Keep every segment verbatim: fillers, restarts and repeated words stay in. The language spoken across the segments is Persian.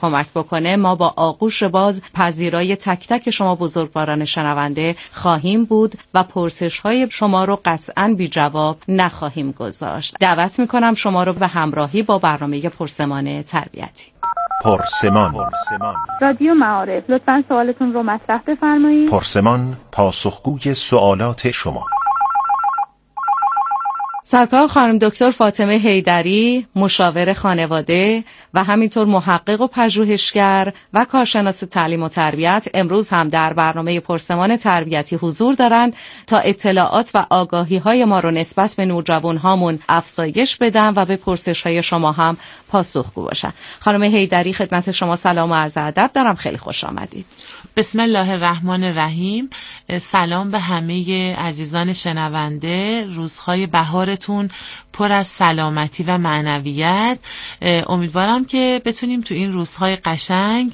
کمک بکنه، ما با آغوش باز پذیرای تک تک شما بزرگواران شنونده خواهیم بود و پرسش‌های شما رو قطعاً بی جواب نخواهیم گذاشت. دعوت می‌کنم شما رو به همراهی با برنامه پرسمان تربیتی. پرسمان. رادیو معارف، لطفاً سوالتون رو مطرح بفرمایید. پرسمان، پاسخگوی سوالات شما. سرکار خانم دکتر فاطمه حیدری، مشاور خانواده و همینطور محقق و پژوهشگر و کارشناس تعلیم و تربیت، امروز هم در برنامه پرسمان تربیتی حضور دارند تا اطلاعات و آگاهی‌های ما رو نسبت به نوجوان‌هامون افزایش بدن و به پرسش‌های شما هم پاسخگو باشن. خانم حیدری، خدمت شما سلام و عرض ادب دارم، خیلی خوش آمدید. بسم الله الرحمن الرحیم. سلام به همه عزیزان شنونده. روزهای بهارتون پر از سلامتی و معنویت. امیدوارم که بتونیم تو این روزهای قشنگ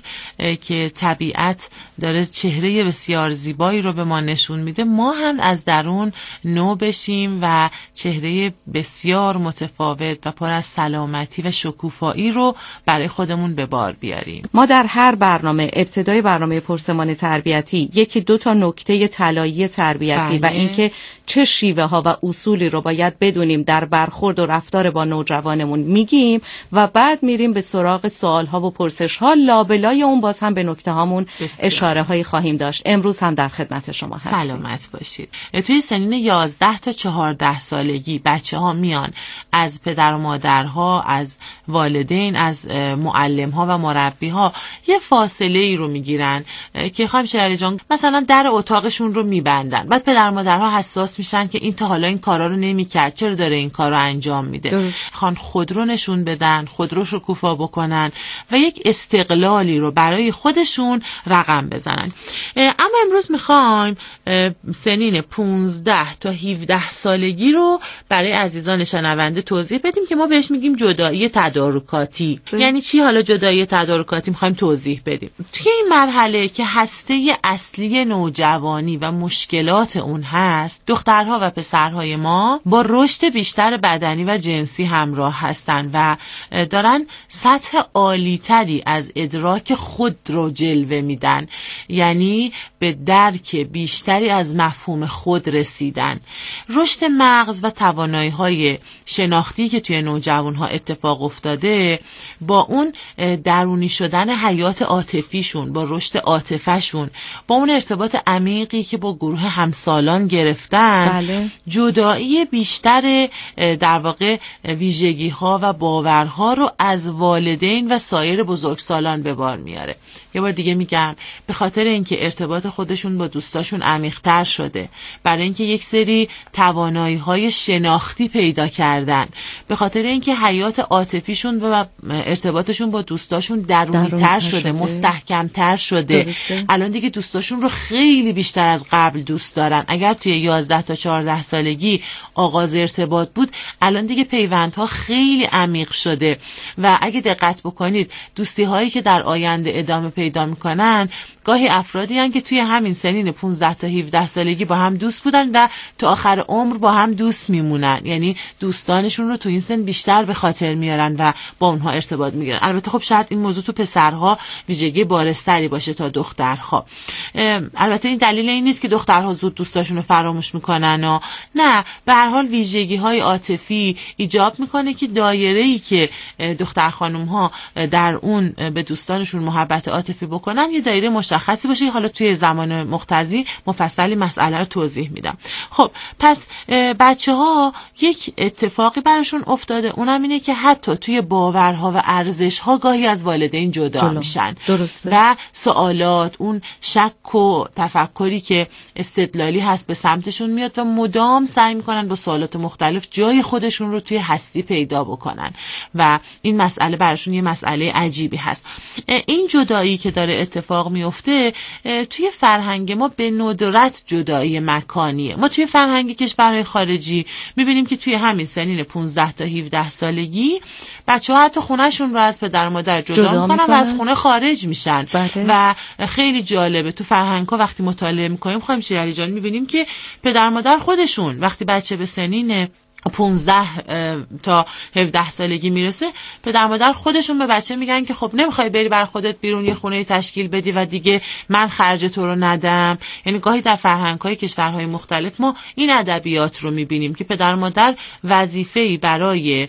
که طبیعت داره چهره بسیار زیبایی رو به ما نشون میده، ما هم از درون نو بشیم و چهره بسیار متفاوت و پر از سلامتی و شکوفایی رو برای خودمون به بار بیاریم. ما در هر برنامه، ابتدای برنامه پرسمان تربیتی، یکی دو تا نکته طلایی تربیتی بله. و اینکه چه شیوه ها و اصولی رو باید بدونیم در برخورد و رفتار با نوجوانمون میگیم و بعد میریم به سراغ سوال ها و پرسش ها. لابلای اون باز هم به نکته هامون اشاره هایی خواهیم داشت. امروز هم در خدمت شما هستیم. سلامت باشید. توی سنین یازده تا چهارده سالگی بچه ها میان از پدر و مادرها، از والدین، از معلم ها و مربی ها یه فاصله ای رو میگیرن که خانم شیرعلی جان مثلا در اتاقشون رو میبندن. بعد پدر و مادرها حساس میشن که این تا حالا این کارا رو نمیکرد، چرا داره این کارو انجام میده. خان خود رو نشون بدن، خود رو شکوفا بکنن و یک استقلالی رو برای خودشون رقم بزنن. اما امروز میخوایم سنین پانزده تا هفده سالگی رو برای عزیزان شنونده توضیح بدیم که ما بهش میگیم جدایی تدارکاتی. یعنی چی حالا جدایی تدارکاتی؟ میخوایم توضیح بدیم. توی این مرحله که هسته اصلی نوجوانی و مشکلات اون هست، دخترها و پسرهای ما با رشد بیشتر بدنی و جنسی همراه هستن و دارن سطح عالی‌تری از ادراک خود رو جلوه میدن، یعنی به درک بیشتری از مفهوم خود رسیدن. رشد مغز و توانایی‌های شناختی که توی نوجوان‌ها اتفاق افتاده با اون درونی شدن حیات عاطفیشون، با رشد عاطفه‌شون، با اون ارتباط عمیقی که با گروه همسالان گرفتن بله. جدایی بیشتر در واقع ویژگی‌ها و باورها رو از والدین و سایر بزرگسالان به بار میاره. یه بار دیگه میگم، به خاطر اینکه ارتباط خودشون با دوستاشون عمیق‌تر شده، برای اینکه یک سری توانایی‌های شناختی پیدا کردن، به خاطر اینکه حیات عاطفیشون و ارتباطشون با دوستاشون درونی‌تر شده, شده، مستحکم‌تر شده. درسته. الان دیگه دوستاشون رو خیلی بیشتر از قبل دوست دارن. اگر توی یازده تا چهارده سالگی آغاز ارتباط بود، الان دیگه پیوندها خیلی عمیق شده و اگه دقت بکنید دوستی هایی که در آینده ادامه پیدا میکنن گاهی افرادی هستن که توی همین سنین پانزده تا هفده سالگی با هم دوست بودن و تا آخر عمر با هم دوست میمونن. یعنی دوستانشون رو تو این سن بیشتر به خاطر میارن و با اونها ارتباط میگیرن. البته خب شاید این موضوع تو پسرها ویژگی بارزتری باشه تا دخترها. البته این دلیل این نیست که دخترها زود دوستاشون رو فراموش میکنن و نه، به هر حال ویژگی های عاطفی ایجاب میکنه که دایره‌ای که دختر خانم ها در اون به دوستانشون محبت عاطفی بکنن یه دایره مشخصی باشه. حالا توی زمان مقتضی مفصلی مسئله رو توضیح میدم. خب پس بچه ها یک اتفاقی براشون افتاده، اونم اینه که حتی توی باورها و ارزش‌ها گاهی از والدین جدا جلو. میشن. درسته. و سوالات، اون شک و تفکری که استدلالی هست به سمتشون میاد و مدام سعی میکنن با سوالات مختلف جای خودشون رو توی هستی پیدا بکنن و این مسئله براشون یه مسئله عجیبی هست. این جدایی که داره اتفاق میفته توی فرهنگ ما به ندرت جدایی مکانیه. ما توی فرهنگ کشورهای خارجی میبینیم که توی همین سنین پانزده تا هفده سالگی بچه‌ها حتی خونه‌شون رو از پدر و مادر جدا, جدا میکنن و از خونه خارج میشن. بله. و خیلی جالبه تو فرهنگ‌ها وقتی مطالعه میکنیم خانم شیرعلی جان میبینیم که پدر و مادر خودشون وقتی بچه به سنین پونزده تا هفده سالگی میرسه، پدر مادر خودشون به بچه میگن که خب نمیخوای بری بر خودت بیرون یه خونه تشکیل بدی و دیگه من خرج تو رو ندم. یعنی گاهی در فرهنگ‌های کشورهای مختلف ما این ادبیات رو میبینیم که پدر مادر وظیفه‌ای برای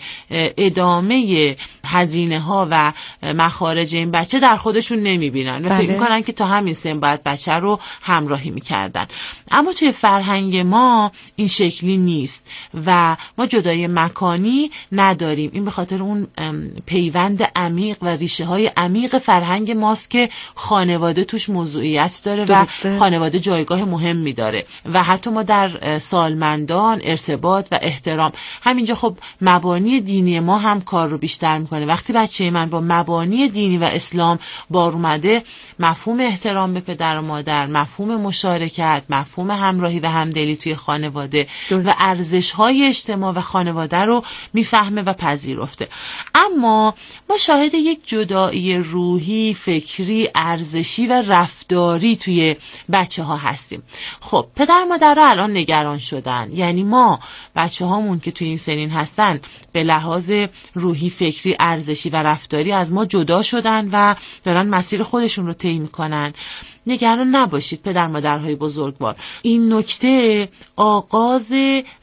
ادامه هزینه‌ها و مخارج این بچه در خودشون نمیبینن و بله. فکر میکنن که تا همین سن باید بچه رو همراهی میکردن. اما توی فرهنگ ما این شکلی نیست و ما جدای مکانی نداریم. این به خاطر اون پیوند عمیق و ریشه های عمیق فرهنگ ماست که خانواده توش موضوعیت داره درسته. و خانواده جایگاه مهمی داره و حتی ما در سالمندان ارتباط و احترام همینجا خب مبانی دینی ما هم کار رو بیشتر میکنه. وقتی بچه من با مبانی دینی و اسلام بار اومده، مفهوم احترام به پدر و مادر، مفهوم مشارکت، مفهوم همراهی و همدلی توی خانواده درست. و ارزش‌های اجتماع و خانواده رو میفهمه و پذیرفته. اما ما شاهد یک جدایی روحی، فکری، ارزشی و رفتاری توی بچه ها هستیم. خب پدر مادر رو الان نگران شدن، یعنی ما بچه هامون که توی این سنین هستن به لحاظ روحی، فکری، ارزشی و رفتاری از ما جدا شدن و دارن مسیر خودشون رو طی میکنن. نگران نباشید پدر مادرهای بزرگوار، این نکته آغاز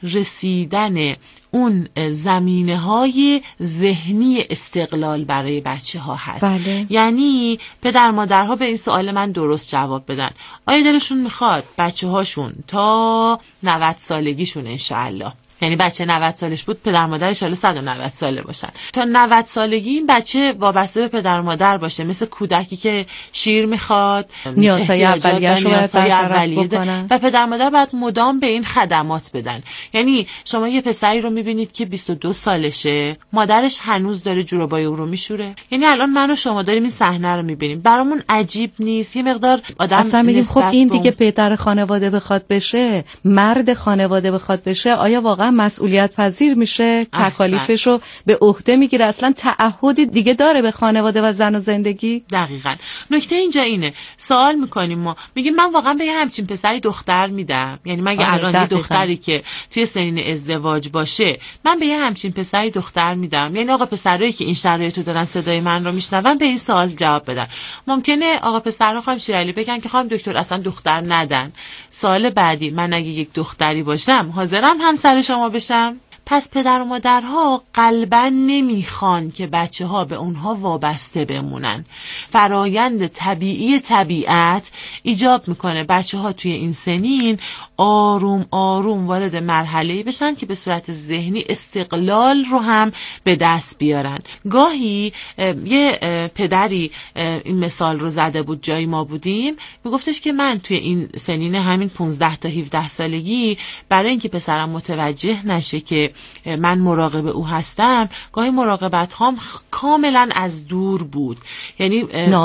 رسیدن اون زمینه های ذهنی استقلال برای بچه ها هست. بله. یعنی پدر مادرها به این سوال من درست جواب بدن. آیا دلشون میخواد بچه هاشون تا نود سالگیشون انشاءالله، یعنی بچه نود سالش بود پدر مادرش حالا صد و نود ساله باشن، تا نود سالگی این بچه وابسته به پدر مادر باشه، مثل کودکی که شیر میخواد، نیازهای اولیه‌اش رو برطرف بکنن و پدر مادر باید مدام به این خدمات بدن. یعنی شما یه پسری رو میبینید که بیست و دو سالشه، مادرش هنوز داره جورابای او رو میشوره. یعنی الان من و شما داریم این صحنه رو میبینیم، برامون عجیب نیست؟ یه مقدار آدم اصلا میگیم خب این دیگه پدر خانواده بخواد بشه، مرد خانواده بخواد بشه، آیا واقعا مسئولیت پذیر میشه؟ تکالیفش رو به عهده میگیره؟ اصلا تعهدی دیگه داره به خانواده و زن و زندگی؟ دقیقاً. نکته اینجا اینه، سوال میکنیم ما، میگیم من واقعا به یه همچین پسری دختر میدم؟ یعنی مگه آره الان یه دختری که توی سنین ازدواج باشه من به یه همچین پسری دختر میدم؟ یعنی آقا پسرایی که این شرایطو دارن صدای من رو میشنون به این سوال جواب بدن. ممکنه آقا پسرها خانم شیرعلی بگن که خانم دکتر اصلا دختر ندن. سوال بعدی، من اگه یک دختری باشم حاضرم همسر شما بشم؟ پس پدر و مادرها قلباً نمیخوان که بچه ها به اونها وابسته بمونن. فرایند طبیعی طبیعت ایجاب میکنه بچه ها توی این سنین آروم آروم وارد مرحله‌ای بشن که به صورت ذهنی استقلال رو هم به دست بیارن. گاهی یه پدری این مثال رو زده بود جایی ما بودیم، میگفتش که من توی این سنین همین پانزده تا هفده سالگی برای اینکه پسرم متوجه نشه که من مراقب او هستم، گاهی مراقبت هام کاملا از دور بود، یعنی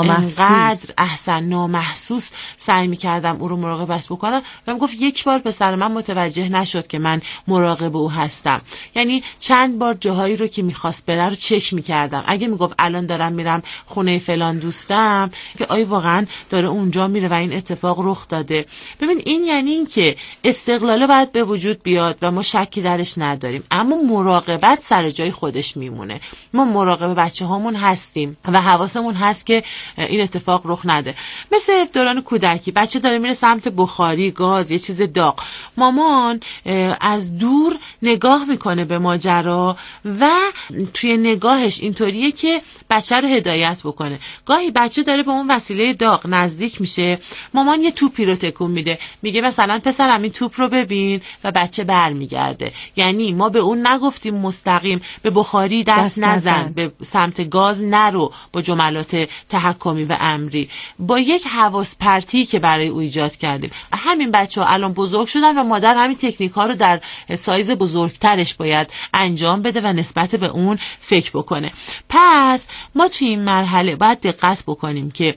انقدر احسن نامحسوس سعی میکردم او رو مراقبت بکنم و میگفت یک بار پسر من متوجه نشد که من مراقب او هستم. یعنی چند بار جاهایی رو که میخواست بره رو چک میکردم. اگه میگفت الان دارم میرم خونه فلان دوستم، که آیا واقعا داره اونجا میره و این اتفاق رخ داده. ببین این یعنی این که استقلاله باید به وجود بیاد و ما شکی درش نداریم، اما مراقبت سر جای خودش میمونه. ما مراقب بچه هامون هستیم و حواسمون هست که این اتفاق رخ نده. مثل دوران کودکی، بچه داره میره سمت بخاری، گاز، یه چیز داغ، مامان از دور نگاه میکنه به ماجرا و توی نگاهش اینطوریه که بچه رو هدایت بکنه. گاهی بچه داره به اون وسیله داغ نزدیک میشه، مامان یه توپی رو تکون میده، میگه مثلا پسرم این توپ رو ببین و بچه برمیگرده. یعنی ما به اون نگفتیم مستقیم به بخاری دست, دست نزن, نزن، به سمت گاز نرو با جملات تحکمی و امری، با یک حواس پرتی که برای او ایجاد کردیم. همین بچه‌ها الان بزرگ شدن و مادر همین تکنیک ها رو در سایز بزرگترش باید انجام بده و نسبت به اون فکر بکنه. پس ما توی این مرحله باید دقت بکنیم که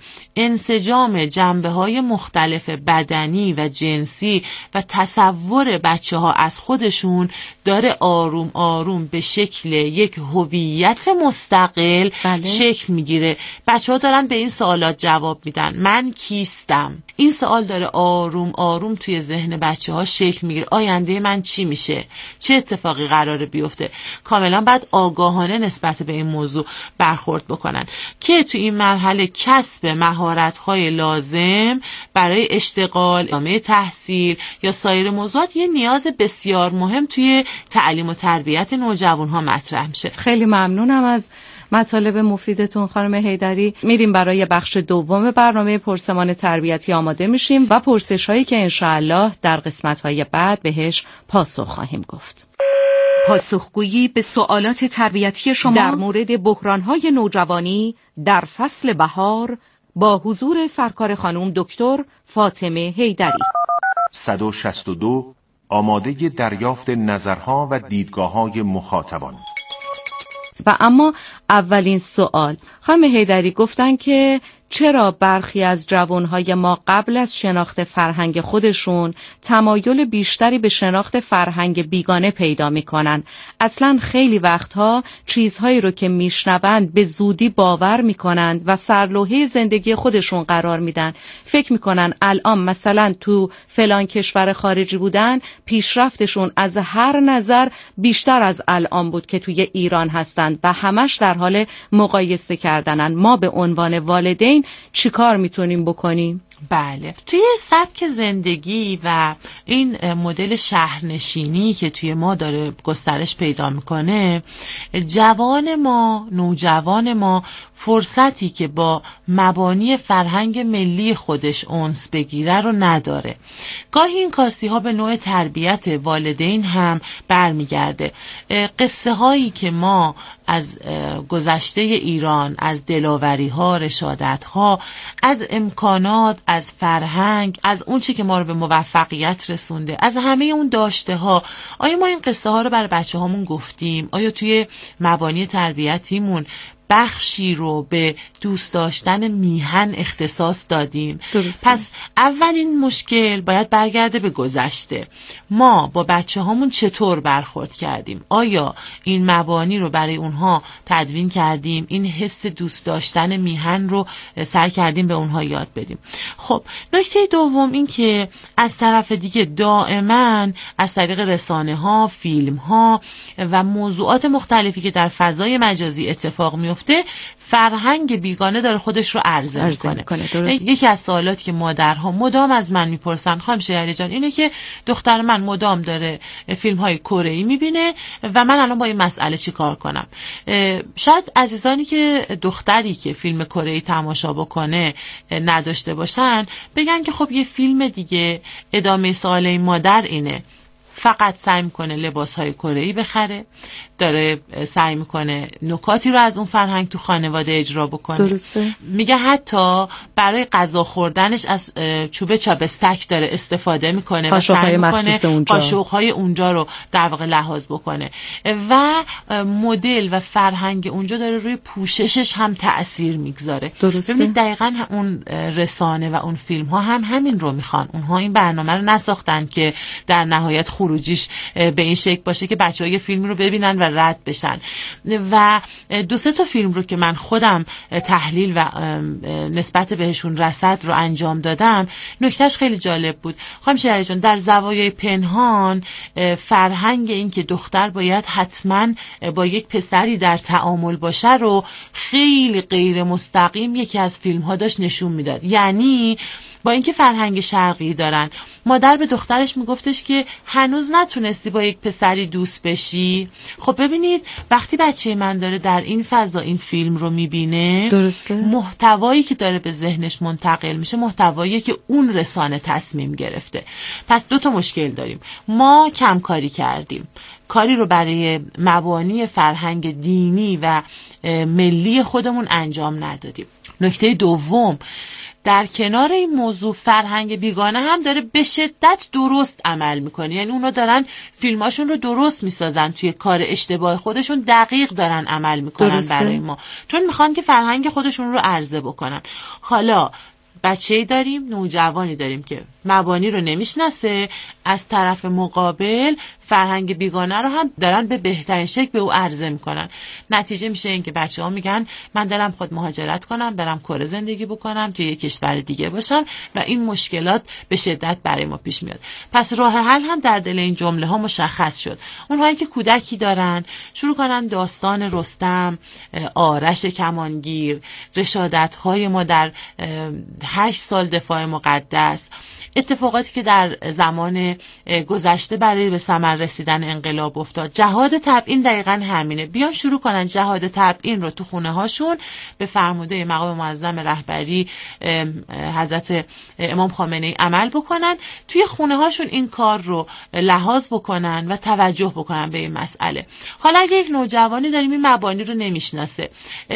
انسجام جنبه‌های مختلف بدنی و جنسی و تصور بچه‌ها از خودشون داره آروم آروم به شکل یک هویت مستقل بله. شکل میگیره. بچه‌ها دارن به این سوالات جواب میدن، من کیستم؟ این سوال داره آروم آروم توی ذهن بچه‌ها شکل میگیره. آینده من چی میشه؟ چه اتفاقی قراره بیفته؟ کاملا بعد آگاهانه نسبت به این موضوع برخورد بکنن که تو این مرحله کسب مهارت‌های لازم برای اشتغال، ادامه تحصیل یا سایر موضوعات یه نیاز بسیار مهم توی تعلیم و تربیت نوجوان‌ها مطرح میشه. خیلی ممنونم از مطالب مفیدتون خانم حیدری. میریم برای بخش دوم برنامه پرسمان تربیتی آماده میشیم و پرسش‌هایی که انشاءالله در قسمت‌های بعد بهش پاسخ خواهیم گفت. پاسخگویی به سوالات تربیتی شما در مورد بحران‌های نوجوانی در فصل بهار با حضور سرکار خانم دکتر فاطمه حیدری. صد و شصت و دو آماده دریافت نظرها و دیدگاه‌های مخاطبان. و اما اولین سوال، خانم حیدری گفتن که چرا برخی از جوانهای ما قبل از شناخت فرهنگ خودشون تمایل بیشتری به شناخت فرهنگ بیگانه پیدا میکنن؟ اصلا خیلی وقتها چیزهایی رو که میشنوند به زودی باور میکنند و سرلوحه زندگی خودشون قرار میدن. فکر میکنن الان مثلا تو فلان کشور خارجی بودن پیشرفتشون از هر نظر بیشتر از الان بود که توی ایران هستند و همش در حال مقایسه کردنن. ما به عنوان والدین چی کار میتونیم بکنیم؟ بله، توی سبک زندگی و این مدل شهرنشینی که توی ما داره گسترش پیدا میکنه، جوان ما، نوجوان ما فرصتی که با مبانی فرهنگ ملی خودش انس بگیره رو نداره. گاهی این کاستی ها به نوع تربیت والدین هم برمیگرده. قصه هایی که ما از گذشته ایران، از دلاوری ها، رشادت ها، از امکانات، از فرهنگ، از اون چی که ما رو به موفقیت رسونده، از همه اون داشته ها، آیا ما این قصه ها رو برای بچه هامون گفتیم؟ آیا توی مبانی تربیتیمون بخشی رو به دوست داشتن میهن اختصاص دادیم؟ درسته. پس اولین مشکل باید برگرده به گذشته. ما با بچه هامون چطور برخورد کردیم؟ آیا این مبانی رو برای اونها تدوین کردیم؟ این حس دوست داشتن میهن رو سعی کردیم به اونها یاد بدیم؟ خب نکته دوم این که از طرف دیگه دائما از طریق رسانه ها، فیلم ها و موضوعات مختلفی که در فضای مجازی اتفاق میفته فرهنگ بیگانه داره خودش رو عرضه میکنه. یکی از سوالاتی که مادرها مدام از من میپرسن خانم شیری جان اینه که دختر من مدام داره فیلم های کره‌ای میبینه و من الان با این مسئله چی کار کنم؟ شاید عزیزانی که دختری که فیلم کره‌ای تماشا بکنه نداشته باشن بگن که خب یه فیلم دیگه. ادامه سوال این مادر اینه، فقط سعی میکنه لباسهای کره‌ای بخره، داره سعی میکنه نکاتی رو از اون فرهنگ تو خانواده اجرا بکنه. درسته. میگه حتی برای غذا خوردنش از چوب چاپستک داره استفاده میکنه و سعی میکنه قاشق‌های اونجا رو در واقع لحاظ بکنه و مدل و فرهنگ اونجا داره روی پوششش هم تأثیر میگذاره. ببینید دقیقاً اون رسانه و اون فیلم ها هم همین رو میخوان. اونها این برنامه رو نساختن که در نهایت خروجیش به این شکل باشه که بچه‌ها یه فیلمی رو ببینن و رد بشن. و دو سه تا فیلم رو که من خودم تحلیل و نسبت بهشون رصد رو انجام دادم، نکتهش خیلی جالب بود. خانم شیری جان، در زوایای پنهان فرهنگ این که دختر باید حتما با یک پسری در تعامل باشه رو خیلی غیر مستقیم یکی از فیلم ها داشت نشون میداد. یعنی با اینکه فرهنگ شرقی دارن، مادر به دخترش میگفتش که هنوز نتونستی با یک پسری دوست بشی. خب ببینید وقتی بچه من داره در این فضا این فیلم رو میبینه، درسته، محتوایی که داره به ذهنش منتقل میشه محتوایی که اون رسانه تصمیم گرفته. پس دو تا مشکل داریم. ما کم کاری کردیم، کاری رو برای مبانی فرهنگ دینی و ملی خودمون انجام ندادیم. نکته دوم، در کنار این موضوع فرهنگ بیگانه هم داره به شدت درست عمل میکنه. یعنی اونا دارن فیلماشون رو درست میسازن، توی کار اشتباه خودشون دقیق دارن عمل میکنن درسته. برای ما چون میخوان که فرهنگ خودشون رو عرضه بکنن. حالا بچه‌ای داریم، نوجوانی داریم که مبانی رو نمیشناسه، از طرف مقابل فرهنگ بیگانه رو هم دارن به بهترین شکل به او عرضه میکنن. نتیجه میشه این که بچه‌ها میگن من دلم خود مهاجرت کنم، برم کره زندگی بکنم، توی یک کشور دیگه باشم و این مشکلات به شدت برای ما پیش میاد. پس راه حل هم در دل این جمله ها مشخص شد. اونهایی که کودکی دارن شروع کنن داستان رستم، آرش کمانگیر، رشادت‌های ما در هشت سال دفاع مقدس، اتفاقاتی که در زمان گذشته برای به ثمر رسیدن انقلاب افتاد، جهاد تبیین دقیقاً همینه. بیان شروع کنن جهاد تبیین رو تو خونه هاشون به فرموده مقام معظم رهبری حضرت امام خامنه ای عمل بکنن، توی خونه هاشون این کار رو لحاظ بکنن و توجه بکنن به این مسئله. حالا اگه یک نوجوانی داریم این مبانی رو نمیشناسه،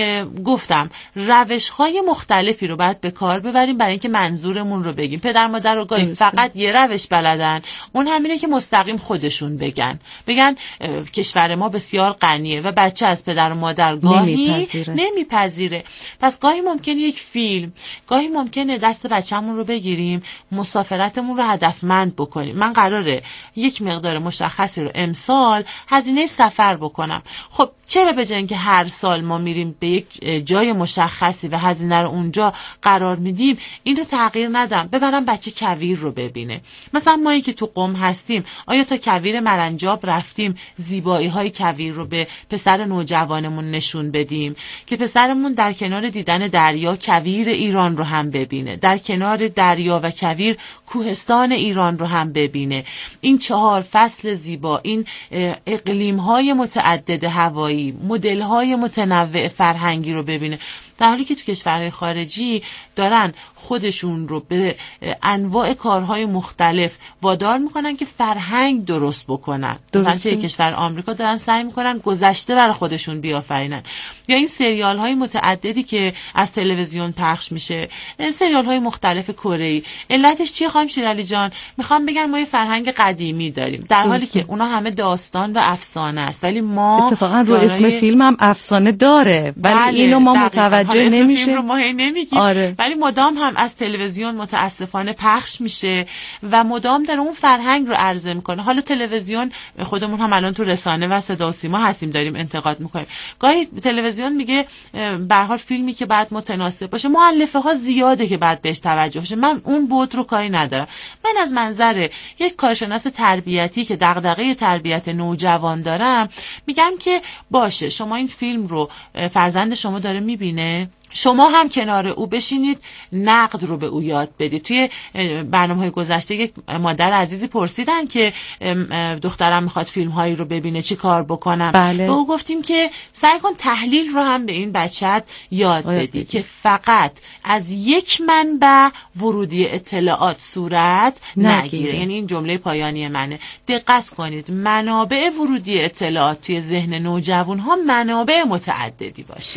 گفتم روش های مختلفی رو باید به کار ببریم برای اینکه منظورمون رو بگیم. پدر مادر رو گاهی فقط یه روش بلدن، اون همینه که مستقیم خودشون بگن بگن کشور ما بسیار غنیه و بچه از پدر و مادر گاهی نمیپذیره. نمیپذیره. پس گاهی ممکنه یک فیلم، گاهی ممکنه دست بچه‌مون رو بگیریم مسافرتمون رو هدفمند بکنیم. من قراره یک مقدار مشخصی رو امسال هزینه سفر بکنم. خب چرا به جای اینکه هر سال ما میریم به یک جای مشخصی و هزینه رو اونجا قرار میدیم، این رو تغییر ندم، ببرم بچه کویر رو ببینه. مثلا مایی که تو قم هستیم، آیا تا کویر مرنجاب رفتیم زیبایی های کویر رو به پسر نوجوانمون نشون بدیم که پسرمون در کنار دیدن دریا کویر ایران رو هم ببینه، در کنار دریا و کویر کوهستان ایران رو هم ببینه، این چهار فصل زیبا، این اقلیم های متعدد هوایی، مدل های متنوع فرهنگی رو ببینه، در حالی که تو کشورهای خارجی دارن خودشون رو به انواع کارهای مختلف وادار میکنن که فرهنگ درست بکنن. مثلا توی کشور آمریکا دارن سعی میکنن گذشته برای خودشون بیافرینن. یا این سریال های متعددی که از تلویزیون پخش میشه، سریال های مختلف کره‌ای، علتش چیه خانم شیرالی جان؟ میخوام بگن ما یه فرهنگ قدیمی داریم، در حالی که اونا همه داستان و افسانه است، ولی ما اتفاقا رو اسم فیلم هم افسانه داره، ولی بله، اینو ما متوجه نمیشه. فیلم رو ما نمیگیم، آره. ولی مدام هم از تلویزیون متاسفانه پخش میشه و مدام داره اون فرهنگ رو عرضه میکنه. حالا تلویزیون، خودمون هم الان تو رسانه و صدا و سیما هستیم داریم انتقاد میکنیم، گاهی تلویزیون میگه به هر حال فیلمی که باید متناسب باشه، مؤلفه ها زیاده که باید بهش توجه بشه. من اون بود رو کاری ندارم. من از منظر یک کارشناس تربیتی که دغدغه تربیت نوجوان دارم میگم که باشه، شما این فیلم رو فرزند شما داره میبینه، شما هم کنار او بشینید، نقد رو به او یاد بدید. توی برنامه‌های گذشته یک مادر عزیزی پرسیدن که دخترم میخواد فیلم‌هایی رو ببینه چی کار بکنم. بله. به او گفتیم که سعی کن تحلیل رو هم به این بچت یاد بدی که فقط از یک منبع ورودی اطلاعات صورت نگیره. نگیره. یعنی این جمله پایانی منه. دقت کنید منابع ورودی اطلاعات توی ذهن نوجوان‌ها منابع متعددی باشه.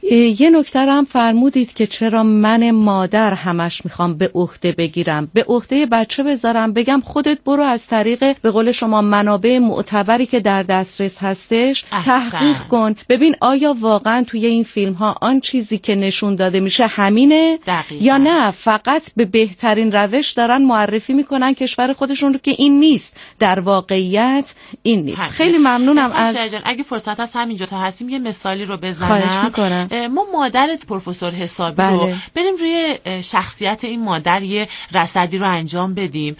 یه نکته هم فرمودید که چرا من مادر همش میخوام به عهده بگیرم، به عهده بچه بذارم، بگم خودت برو از طریق به قول شما منابع معتبری که در دسترس هستش احسن. تحقیق کن، ببین آیا واقعا توی این فیلم ها آن چیزی که نشون داده میشه همینه دقیقا. یا نه فقط به بهترین روش دارن معرفی میکنن کشور خودشون رو که این نیست، در واقعیت این نیست. هم. خیلی ممنونم از اگه فرصت هست همینجا تا هستیم یه مثالی رو بزنم. خواهش میکنم. ما مادر پروفسور حسابی بله. رو بریم روی شخصیت این مادر یه رصدی رو انجام بدیم.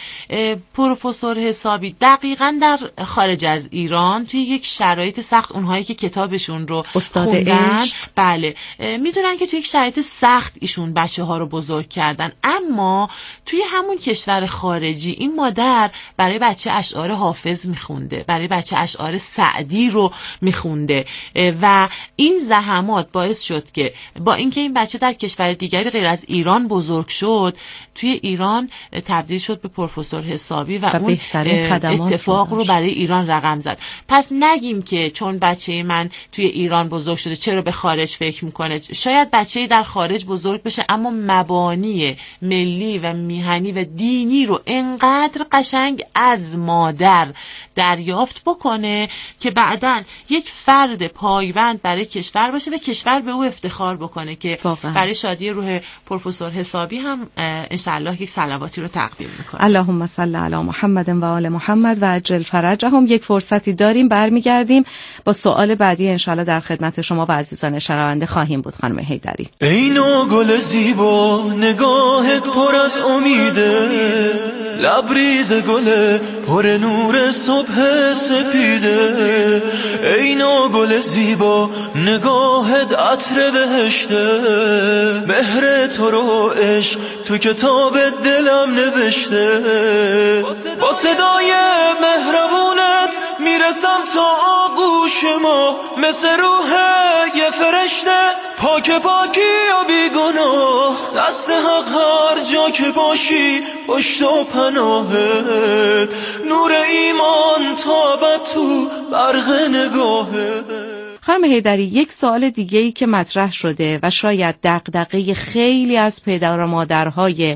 پروفسور حسابی دقیقاً در خارج از ایران توی یک شرایط سخت، اونهایی که کتابشون رو خوندن بله میدونن که توی یک شرایط سخت ایشون بچه ها رو بزرگ کردن، اما توی همون کشور خارجی این مادر برای بچه اشعار حافظ میخونده، برای بچه اشعار سعدی رو میخونده و این زحمات باعث شد که با اینکه این بچه در کشور دیگری غیر از ایران بزرگ شد، توی ایران تبدیل شد به پروفسور حسابی و, و اون اتفاق رو برای ایران رقم زد. پس نگیم که چون بچه من توی ایران بزرگ شده چرا به خارج فکر میکنه. شاید بچه در خارج بزرگ بشه اما مبانی ملی و میهنی و دینی رو انقدر قشنگ از مادر دریافت بکنه که بعداً یک فرد پایبند برای کشور باشه و کشور به او افتخار بکنه که واقعا. برای شادی روح پروفسور حسابی هم انشالله یک صلواتی رو تقدیم میکنه. اللهم صل علی محمد و آل محمد و عجل فرجهم. یک فرصتی داریم برمیگردیم با سوال بعدی انشالله در خدمت شما و عزیزان شنونده خواهیم بود. خانم حیدری. ای گل زیبا نگاهت پر از امیده، لبریز گل پر نور صبح سپیده. ای گل زیبا نگاهت عطر بهشته، مهر تو رو عشق تو کتاب دلم نوشته. با صدای مهربونت میرسم تا آغوش ما، مثل روح یه فرشته پاک پاکی و بیگناه. دست حق هر جا که باشی پشت و پناهت، نور ایمان تابد تو برق نگاهت. خانم حیدری، یک سوال دیگه ای که مطرح شده و شاید دغدغه خیلی از پدر و مادرهای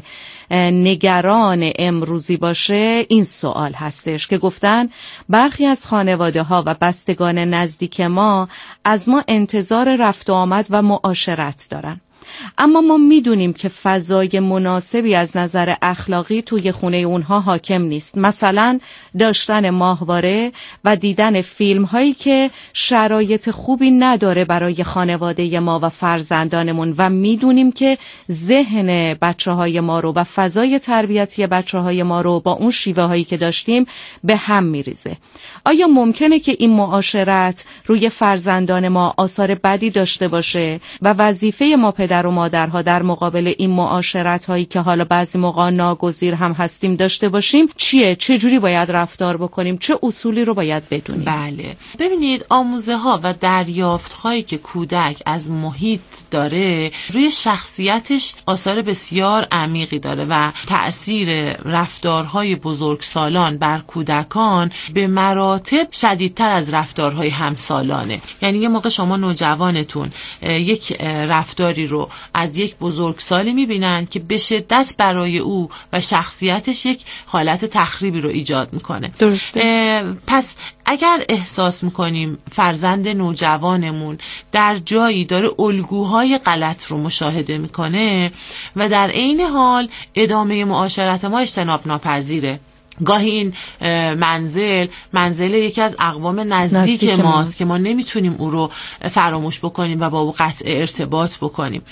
نگران امروزی باشه این سوال هستش که گفتن برخی از خانواده ها و بستگان نزدیک ما از ما انتظار رفت و آمد و معاشرت دارن، اما ما میدونیم که فضای مناسبی از نظر اخلاقی توی خونه اونها حاکم نیست. مثلا داشتن ماهواره و دیدن فیلم هایی که شرایط خوبی نداره برای خانواده ما و فرزندانمون و میدونیم که ذهن بچه های ما رو و فضای تربیتی بچه های ما رو با اون شیوه هایی که داشتیم به هم میریزه. آیا ممکنه که این معاشرت روی فرزندان ما آثار بدی داشته باشه و وظیفه ما پدر و مادرها در مقابل این معاشرت هایی که حالا بعضی موقع ناگزیر هم هستیم داشته باشیم چیه؟ چه جوری باید رفتار بکنیم؟ چه اصولی رو باید بدونیم؟ بله، ببینید آموزه ها و دریافت هایی که کودک از محیط داره روی شخصیتش آثار بسیار عمیقی داره و تأثیر رفتارهای بزرگسالان بر کودکان به مراتب شدیدتر از رفتارهای همسالانه. یعنی یه موقع شما نوجوانتون یک رفتاری رو از یک بزرگسالی میبینن که به شدت برای او و شخصیتش یک حالت تخریبی رو ایجاد میکنه. درسته. پس اگر احساس میکنیم فرزند نوجوانمون در جایی داره الگوهای غلط رو مشاهده میکنه و در عین حال ادامه معاشرت ما اجتناب ناپذیره، گاهی این منزل منزل یکی از اقوام نزدیک, نزدیک ماست ماست که ما نمیتونیم او رو فراموش بکنیم و با او قطع ارتباط بکنیم.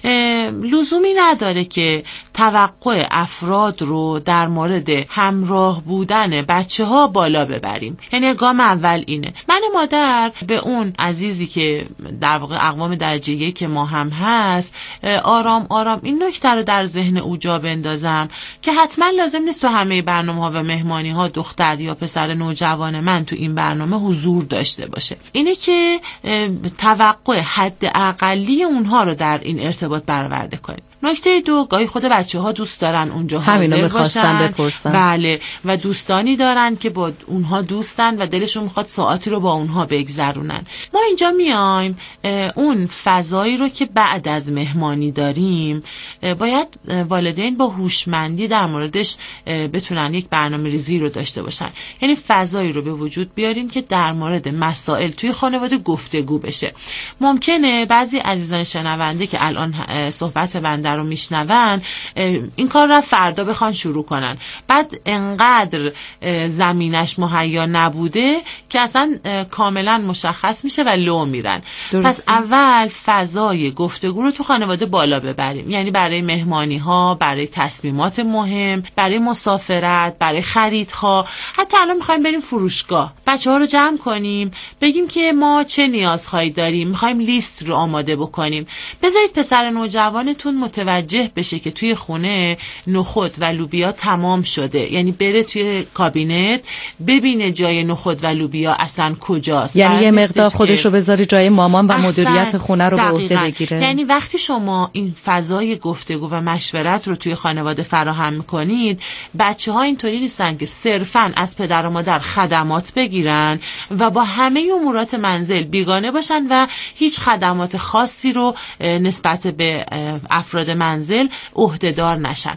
لزومی نداره که توقع افراد رو در مورد همراه بودن بچه ها بالا ببریم. یعنی گام اول اینه، من مادر به اون عزیزی که در واقع اقوام درجه یک که ما هم هست آرام آرام این نکته رو در ذهن او جا بندازم که حتما لازم نیست تو همه برنامه‌ها و مهمانی ها دختر یا پسر نوجوان من تو این برنامه حضور داشته باشه. اینه که توقع حد اقلی اونها رو در این ارتباط برآورده کنیم. نکته دو، گاهی خود بچه ها دوست دارن اونجا حاضر باشن. بپرسن. بله، و دوستانی دارن که با اونها دوستن و دلشون میخواد ساعتی رو با اونها بگذرونن. ما اینجا میایم اون فضایی رو که بعد از مهمانی داریم باید والدین با هوشمندی در موردش بتونن یک برنامه ریزی رو داشته باشن. یعنی فضایی رو به وجود بیاریم که در مورد مسائل توی خانواده گفتگو بشه. ممکنه بعضی عزیزان شنونده که الان صحبت بنده رو میشنون این کار رو فردا بخوان شروع کنن، بعد انقدر زمینش مهیا نبوده که اصلا کاملا مشخص میشه و لو میرن. درسته. پس اول فضای گفتگو رو تو خانواده بالا ببریم، یعنی برای مهمانی ها، برای تصمیمات مهم، برای مسافرت، برای خریدها، حتی الان میخوایم بریم فروشگاه بچه ها رو جمع کنیم بگیم که ما چه نیازهایی داریم، میخوایم لیست رو آماده بکنیم. بذارید پسر نوجوانتون متوجه بشه که توی خونه نخود و لوبیا تمام شده، یعنی بره توی کابینت ببینه جای نخود و لوبیا اصلا کجاست. یعنی یه مقدار خودشو بذاری جای مامان و مدیریت خونه رو به عهده بگیره. یعنی وقتی شما این فضای گفتگو و مشورت رو توی خانواده فراهم میکنید، بچه ها اینطوری نیستن که صرفاً از پدر و مادر خدمات بگیرن و با همه امورات منزل بیگانه باشن و هیچ خدمات خاصی رو نسبت به افراد منزل عهده‌دار نشن.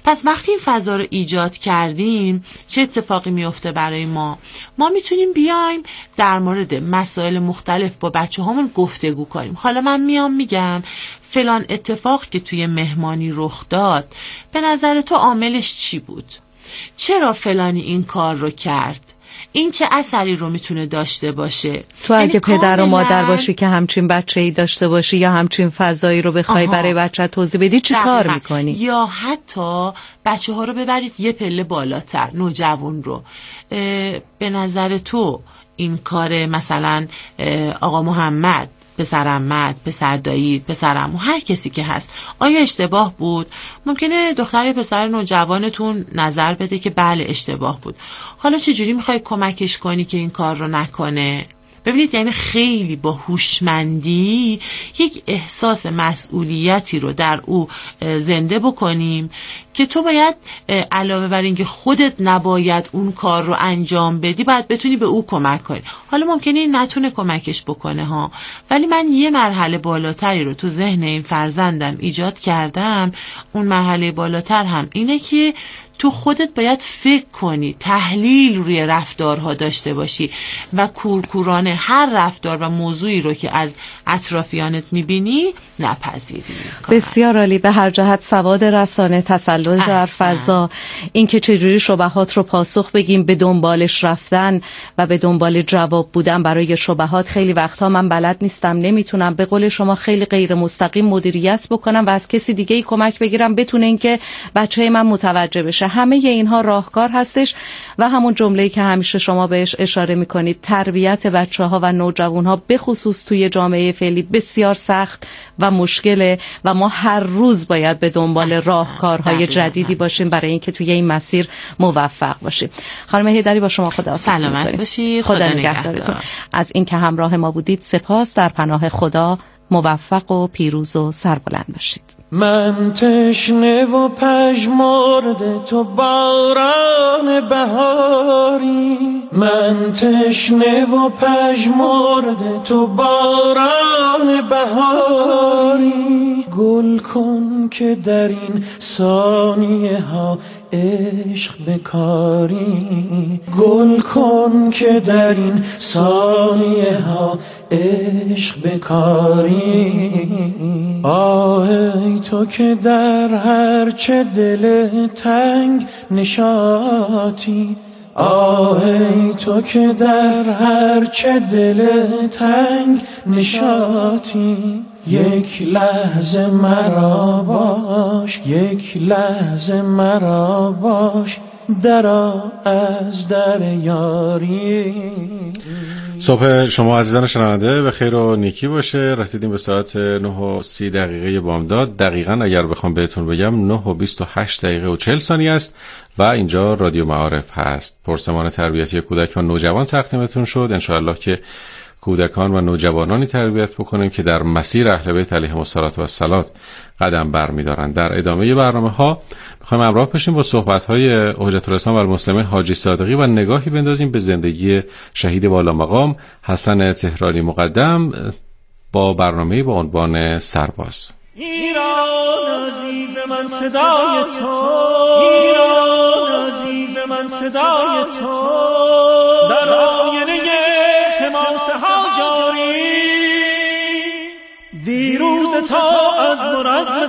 پس وقتی این فضا رو ایجاد کردیم چه اتفاقی میفته برای ما؟ ما میتونیم بیایم در مورد مسائل مختلف با بچه هامون گفتگو کنیم. حالا من میام میگم فلان اتفاق که توی مهمانی رخ داد به نظر تو عاملش چی بود؟ چرا فلانی این کار رو کرد؟ این چه اثری رو میتونه داشته باشه؟ تو اگه پدر و مادر باشی که همچین بچه‌ای داشته باشی یا همچین فضایی رو بخوای آها. برای بچه توضیح بدی چی کار میکنی؟ یا حتی بچه ها رو ببرید یه پله بالاتر، نوجوان رو، به نظر تو این کار مثلا آقا محمد، پسر عمت، پسر دایی، پسر عمو، هر کسی که هست آیا اشتباه بود؟ ممکنه دختر یا پسر نوجوانتون نظر بده که بله اشتباه بود. حالا چجوری میخوای کمکش کنی که این کار رو نکنه؟ ببینید یعنی خیلی با هوشمندی یک احساس مسئولیتی رو در او زنده بکنیم که تو باید علاوه بر اینکه خودت نباید اون کار رو انجام بدی باید بتونی به او کمک کنی. حالا ممکنه این نتونه کمکش بکنه ها، ولی من یه مرحله بالاتری رو تو ذهن این فرزندم ایجاد کردم. اون مرحله بالاتر هم اینه که تو خودت باید فکر کنی، تحلیل روی رفتارها داشته باشی و کورکورانه هر رفتار و موضوعی رو که از اطرافیانت میبینی نپذیری. بسیار عالی. به هر جهت سواد رسانه، تسلط در فضا، این که چجوری شبهات رو پاسخ بگیم، به دنبالش رفتن و به دنبال جواب بودن برای شبهات. خیلی وقتها من بلد نیستم، نمیتونم به قول شما خیلی غیر مستقیم مدیریت بکنم و از کسی دیگه ای کمک بگیرم بتونه این که بچه من متوجه بشه. همه اینها راهکار هستش و همون جمله‌ای که همیشه شما بهش اشاره میکنید، تربیت بچه‌ها و نوجوان‌ها به خصوص توی جامعه فعلی بسیار سخت و مشکله و ما هر روز باید به دنبال راهکارهای جدیدی باشیم برای اینکه توی این مسیر موفق باشیم. خانم حیدری با شما خداحافظی می‌کنیم. سلامت باشید. خدا نگهدارتون. از اینکه همراه ما بودید سپاس. در پناه خدا. موفق و پیروز و سربلند باشید. من تشنه و پژمرده تو باران بهاری، من تشنه و پژمرده تو باران بهاری. گل کن که در این ثانیه ها عشق بکاری، گل کن که در این ثانیه ها عشق بکاری. آه تو که در هر چه دل تنگ نشاطی، آه تو که در هر چه دل تنگ نشاطی. یک لحظه مرا باش، یک لحظه مرا باش، درآ از در یاری. صبح شما عزیزان شنونده به خیر و نیکی باشه. رسیدیم به ساعت نه و سی دقیقه بامداد. دقیقاً اگر بخوام بهتون بگم نه و بیست و هشت دقیقه و چهل ثانیه است و اینجا رادیو معارف هست. پرسمان تربیتی کودکان نوجوان تقدیمتون شد. انشاءالله که کودکان و نوجوانانی تربیت بکنیم که در مسیر اهل بیت علیهم الصلاة و السلام قدم برمی‌دارند. در ادامه برنامه‌ها می‌خوایم همراه بشیم با صحبت‌های حجت الاسلام و المسلمین حاجی صادقی و نگاهی بندازیم به زندگی شهید والا مقام حسن تهرانی مقدم با برنامه‌ای با عنوان سرباز. ایران عزیز من صدای تو، ایران عزیز من صدای تو، در آینه حماسه ها جاری. دیروز تا از مرزم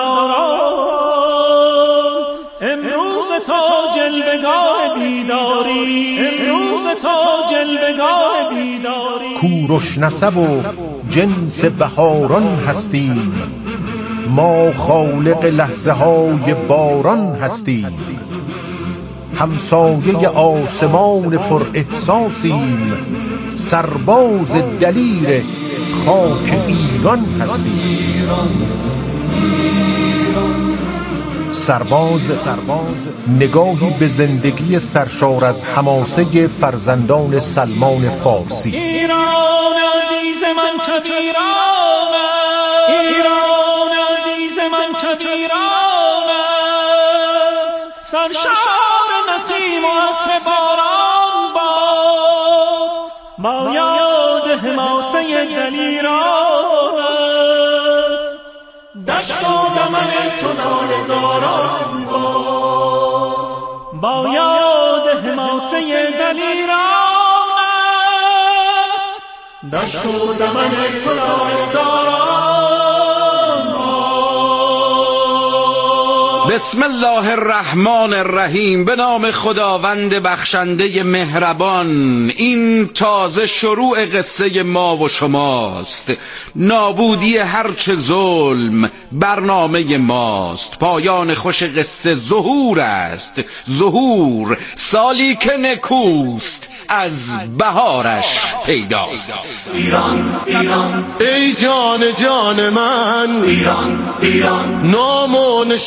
سرداران، امروز تا جلوگاه بیداری، امروز تا جلوگاه بیداری. کوروش نسب و جنس بهاران هستیم، ما خالق لحظه های باران هستیم. همسایه آسمان پر احساسیم، سرباز دلیر خاک ایران هستیم. سرباز سرباز نگاهی به زندگی سرشار از حماسه فرزندان سلمان فارسی. ایران عزیز من کبیران، ایران عزیز من کبیران، سرشار نسیم و عطر باران باد، با یاد حماسه دلیرانت. دشت و دمن تو ناله‌زاران باد، دلیر آمد، دشت و دمن تو را بسم الله الرحمن الرحیم. به نام خداوند بخشنده مهربان. این تازه شروع قصه ما و شماست. نابودی هرچه ظلم برنامه ماست. پایان خوش قصه ظهور است. ظهور سالی که نکوست از بهارش پیداست. ایران ایران ای جان جان من، ایران ایران نام و